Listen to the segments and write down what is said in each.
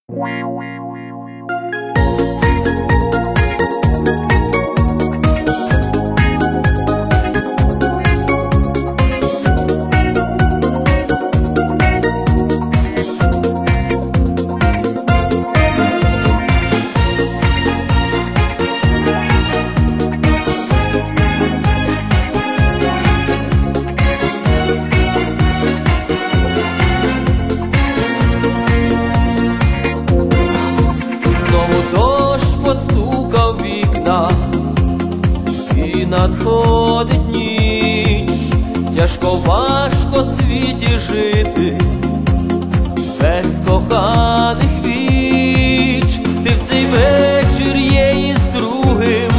Постукав вікна, і надходить ніч. Тяжко, важко світі жити без коханих віч. Ти в цей вечір є із другим,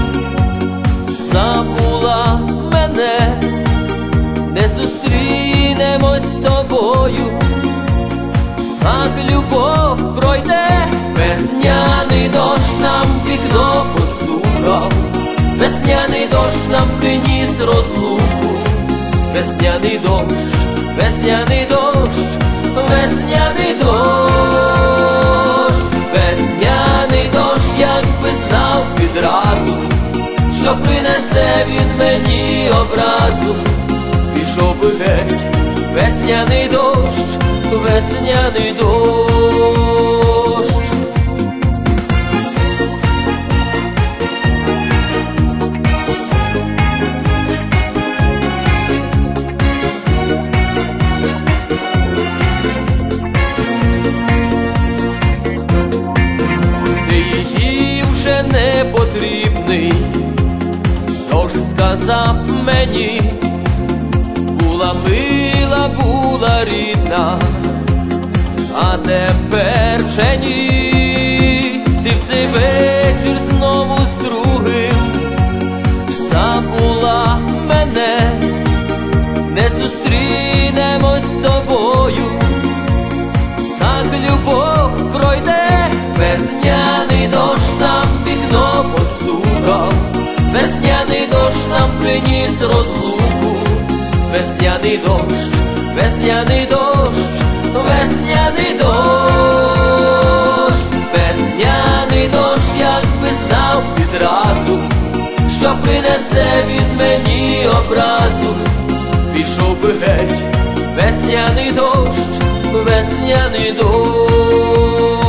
забула мене, не зустрінемось з тобою, так любов пройде. Весняний дощ нам в вікно постукав, весняний дощ нам приніс розлуку. Весняний дощ, весняний дощ, весняний дощ, весняний дощ, якби знав відразу, що принесе він мені образу. Пішов би геть, весняний дощ, весняний дощ. Не потрібний, тож сказав мені, була мила, була рідна, а тепер вже ні. Ти в цей вечір знову з другим забула мене, не зустрінемось з тобою, так любов пройде. Весняний дощ нам в вікно постукав, весняний дощ нам приніс розлуку. Весняний дощ, весняний дощ, весняний дощ, весняний дощ, якби знав відразу, що принесе він мені образу. Пішов би геть, весняний дощ, весняний дощ.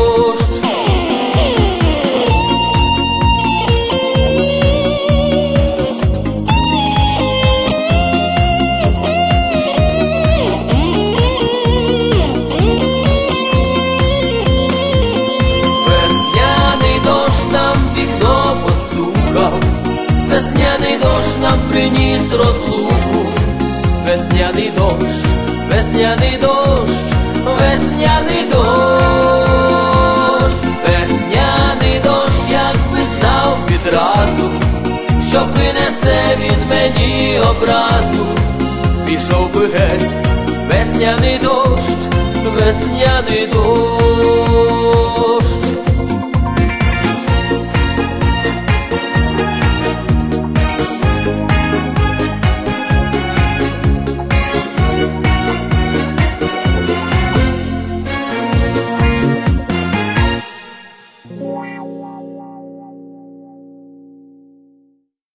Весняний дощ нам приніс розлуку. Весняний дощ, весняний дощ, весняний дощ, весняний дощ, якби знав відразу, що принесе він мені образу. Пішов би геть, весняний дощ, весняний дощ.